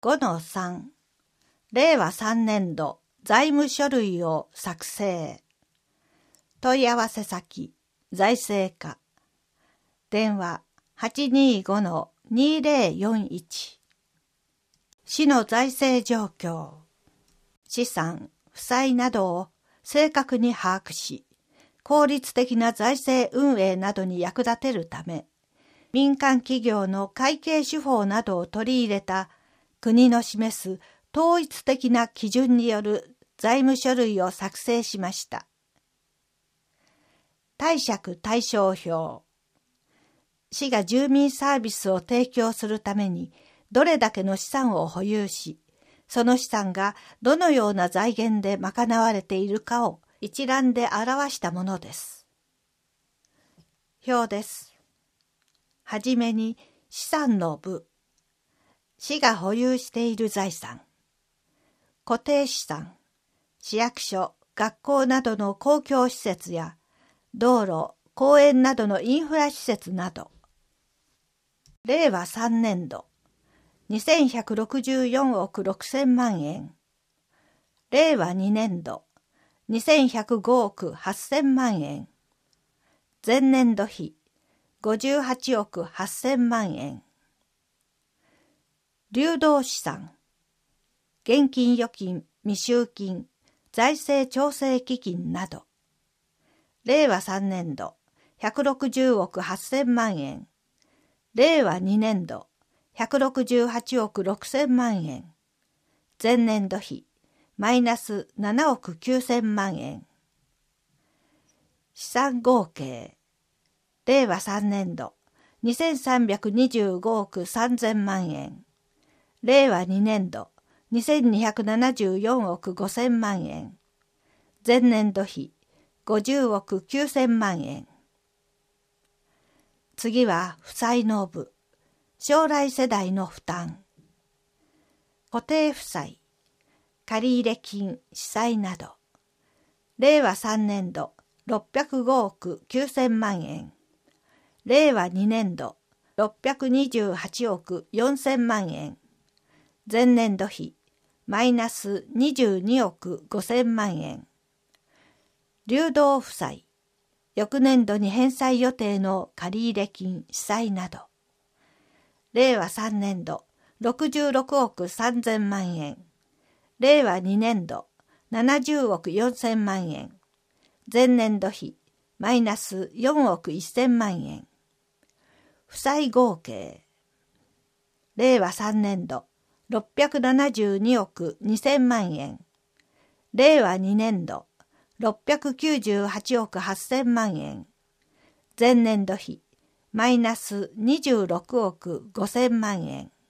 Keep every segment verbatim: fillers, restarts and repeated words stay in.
ごのさん れいわさんねんど財務書類を作成。問い合わせ先財政課電話 はちにーごのにーぜろよんいち。市の財政状況、資産、負債などを正確に把握し、効率的な財政運営などに役立てるため、民間企業の会計手法などを取り入れた国の示す統一的な基準による財務書類を作成しました。貸借対照表。市が住民サービスを提供するためにどれだけの資産を保有し、その資産がどのような財源で賄われているかを一覧で表したものです。表です。はじめに資産の部。市が保有している財産。固定資産。市役所、学校などの公共施設や道路、公園などのインフラ施設など。れいわさんねんどにせんひゃくろくじゅうよんおくろくせんまんえん。れいわにねんどにせんひゃくごおくはっせんまんえん。前年度比ごじゅうはちおくはっせんまんえん。流動資産。現金預金、未収金、財政調整基金など。れいわさんねんどひゃくろくじゅうおくはっせんまんえん。れいわにねんどひゃくろくじゅうはちおくろくせんまんえん。前年度比マイナスななおくきゅうせんまんえん。資産合計。れいわさんねんどにせんさんびゃくにじゅうごおくさんぜんまんえん。れいわにねんどにせんにひゃくななじゅうよんおくごせんまんえん。前年度比ごじゅうおくきゅうせんまんえん。次は負債の部。将来世代の負担。固定負債、借入金、資債など。れいわさんねんどろっぴゃくごおくきゅうせんまんえん。れいわにねんどろっぴゃくにじゅうはちおくよんせんまんえん。前年度比マイナスにじゅうにおくごせんまんえん。流動負債、翌年度に返済予定の借入金、資債など。れいわさんねんどろくじゅうろくおくさんぜんまんえん。れいわにねんどななじゅうおくよんせんまんえん。前年度比マイナスよんおくせんまんえん。負債合計。れいわさんねんどろっぴゃくななじゅうにおくにせんまんえん。れいわにねんどろっぴゃくきゅうじゅうはちおくはっせんまんえん。前年度比マイナスにじゅうろくおくごせんまんえん。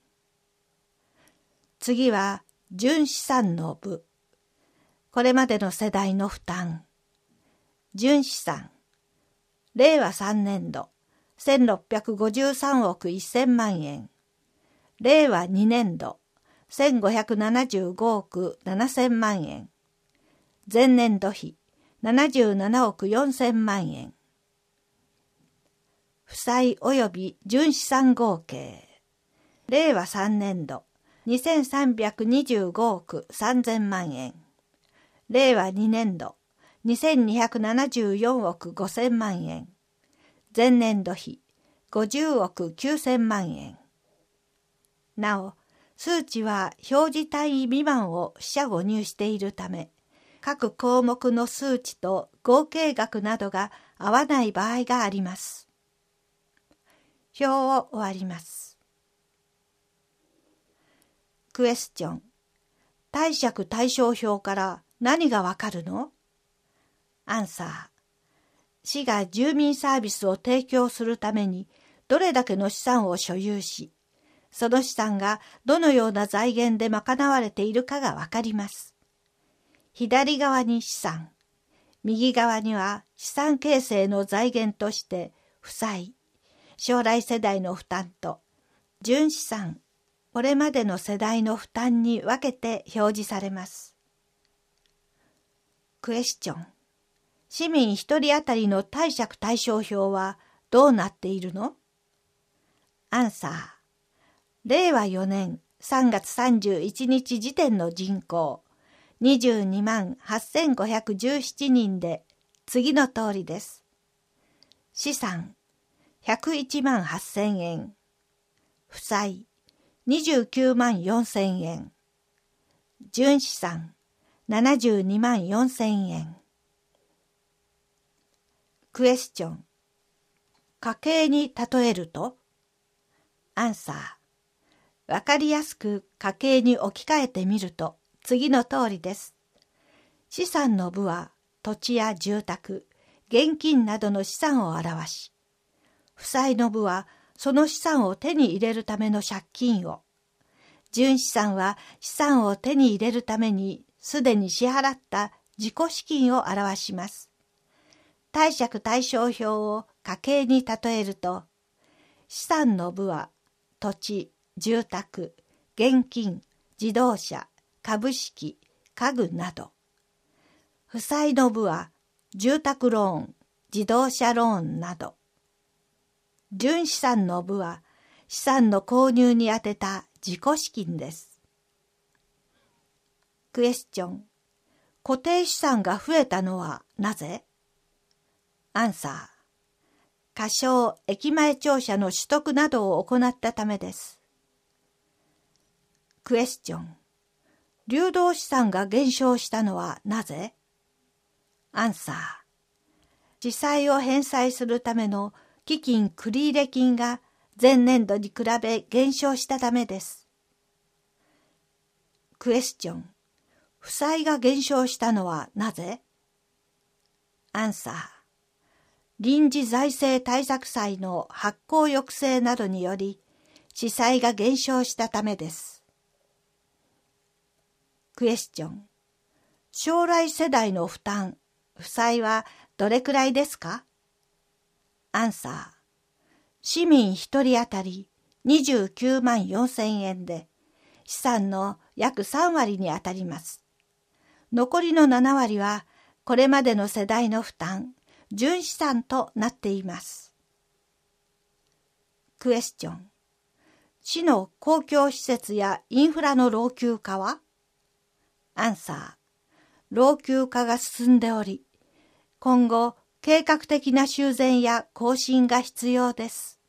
次は純資産の部。これまでの世代の負担。純資産。れいわさんねんどせんろっぴゃくごじゅうさんおくせんまんえん。れいわにねんどせんごひゃくななじゅうごおくななせんまんえん。前年度比ななじゅうななおくよんせんまんえん。負債及び純資産合計。れいわさんねんどにせんさんびゃくにじゅうごおくさんぜんまんえん。れいわにねんどにせんにひゃくななじゅうよんおくごせんまんえん。前年度比ごじゅうおくきゅうせんまんえん。なお、数値は表示単位未満を四捨五入しているため、各項目の数値と合計額などが合わない場合があります。表を終わります。クエスチョン。貸借対照表から何がわかるの？アンサー。市が住民サービスを提供するためにどれだけの資産を所有し、その資産がどのような財源で賄われているかがわかります。左側に資産、右側には資産形成の財源として負債、将来世代の負担と純資産、これまでの世代の負担に分けて表示されます。クエスチョン。市民一人当たりの貸借対照表はどうなっているの？アンサー。れいわよねんさんがつさんじゅういちにち時点の人口にじゅうにまんはっせんごひゃくじゅうななにんで次の通りです。資産ひゃくいちまんはっせんえん、負債にじゅうきゅうまんよんせんえん、純資産ななじゅうにまんよんせんえん。クエスチョン。家計に例えると？アンサー。わかりやすく家計に置き換えてみると次の通りです。資産の部は土地や住宅、現金などの資産を表し、負債の部はその資産を手に入れるための借金を、純資産は資産を手に入れるためにすでに支払った自己資金を表します。貸借対照表を家計に例えると、資産の部は土地、住宅、現金、自動車、株式、家具など。負債の部は住宅ローン、自動車ローンなど。純資産の部は資産の購入に充てた自己資金です。クエスチョン。固定資産が増えたのはなぜ？アンサー。仮称駅前庁舎の取得などを行ったためです。クエスチョン。流動資産が減少したのはなぜ？アンサー。地債を返済するための基金繰入金が前年度に比べ減少したためです。クエスチョン。負債が減少したのはなぜ？アンサー。臨時財政対策債の発行抑制などにより、地債が減少したためです。クエスチョン。将来世代の負担、負債はどれくらいですか？アンサー。市民一人当たりにじゅうきゅうまんよんせんえんで、資産の約さんわりに当たります。残りのななわりは、これまでの世代の負担、純資産となっています。クエスチョン。市の公共施設やインフラの老朽化は？アンサー。老朽化が進んでおり、今後、計画的な修繕や更新が必要です。